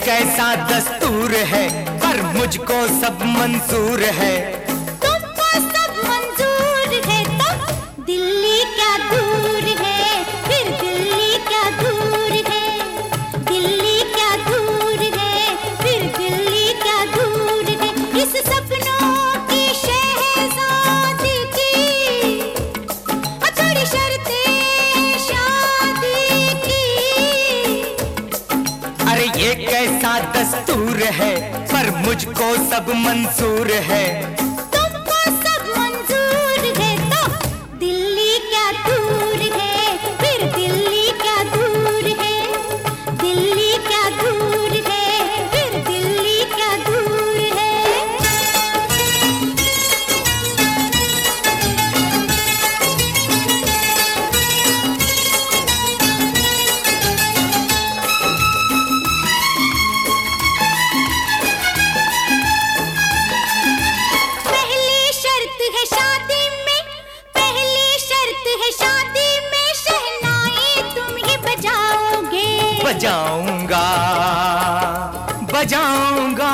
कैसा दस्तूर है, पर मुझको सब मंजूर है। तुमको सब मंजूर है तो दिल्ली क्या दूर है, फिर दिल्ली क्या दूर है। दिल्ली क्या दूर है, फिर दिल्ली क्या दूर है। इस सपनों की शहजादी की थोड़ी शर्तें शादी की। अरे ये कैसा दस्तूर है, पर मुझको सब मंजूर है। तुमको सब मंजूर है तो दिल्ली क्या दूर है, फिर दिल्ली क्या दूर है। दिल्ली क्या दूर है, फिर दिल्ली क्या दूर है। पहली शर्त है शादी में, पहली शर्त है शादी में, शहनाई तुम ही बजाओगे। बजाऊंगा बजाऊंगा।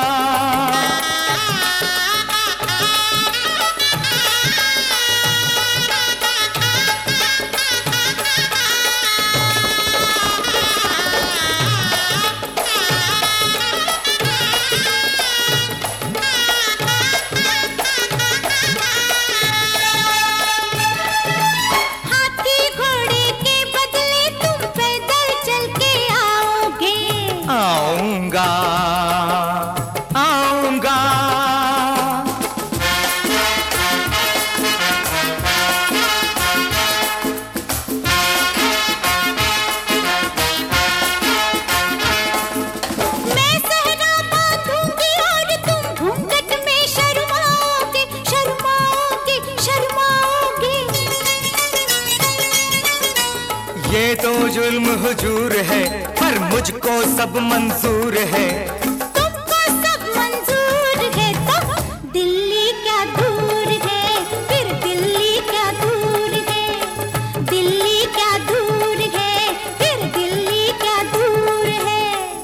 हाथी घोड़े के बदले तुम पैदल चल के आओगे। आऊंगा आऊंगा। मैं सहरा बांधूंगी और तुम घूंघट में शर्माओगे, शर्माओगे, शर्माओगे। ये तो जुल्म हुजूर है, पर मुझको सब मंजूर है। तुमको सब मंजूर है तो दिल्ली क्या दूर है, फिर दिल्ली क्या दूर है। दिल्ली क्या दूर है, फिर दिल्ली क्या दूर है।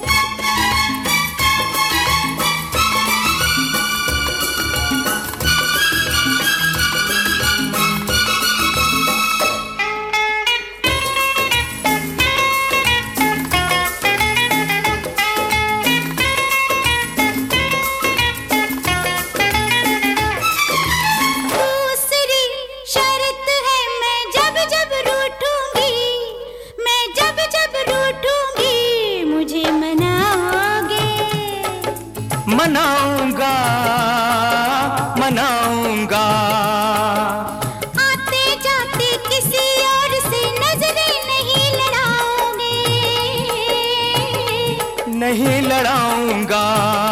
दूसरी शर्त है मैं जब जब रूठूंगी, मैं जब जब रूठूंगी मुझे मनाओगे। मनाऊंगा मनाऊंगा। आते जाते किसी और से नजरें नहीं लड़ाओगे। नहीं लड़ाऊंगा।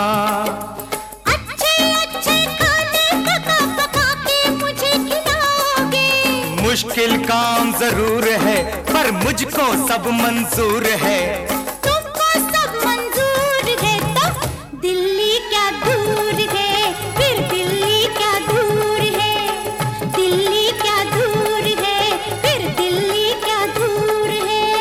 अच्छे अच्छे खाने पका पका के मुझे खिलाओगे। मुश्किल काम जरूर है, पर मुझको सब मंजूर है। तुमको सब मंजूर है तो दिल्ली क्या दूर है, फिर दिल्ली क्या दूर है। दिल्ली क्या दूर है, फिर दिल्ली क्या दूर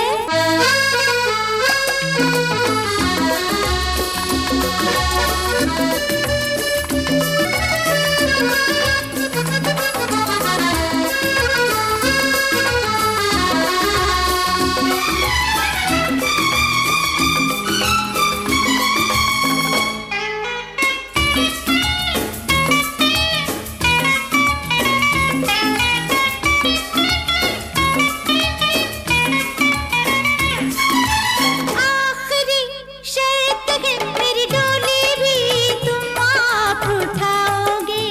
आखिरी शर्त है मेरी डोली भी तुम आप उठाओगे।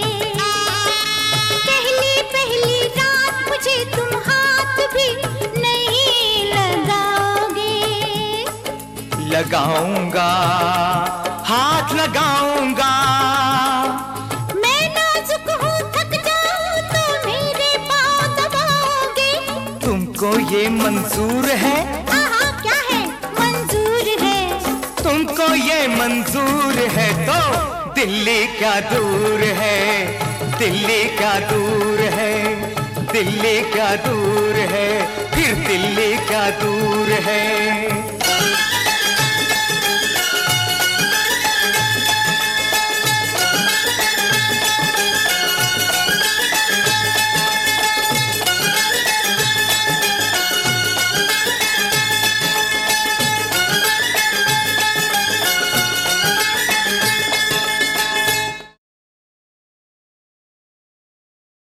पहली पहली रात मुझे तुम हाथ भी नहीं लगाओगे। लगाऊंगा हाथ लगाऊंगा। मैं नाजुक हूँ थक जाऊँ तो मेरे पाँव दबाओगे। तुमको ये मंजूर है, हाँ क्या है मंजूर है। तुमको ये मंजूर है तो दिल्ली क्या दूर है। दिल्ली क्या दूर है, दिल्ली क्या दूर है, फिर दिल्ली क्या दूर है।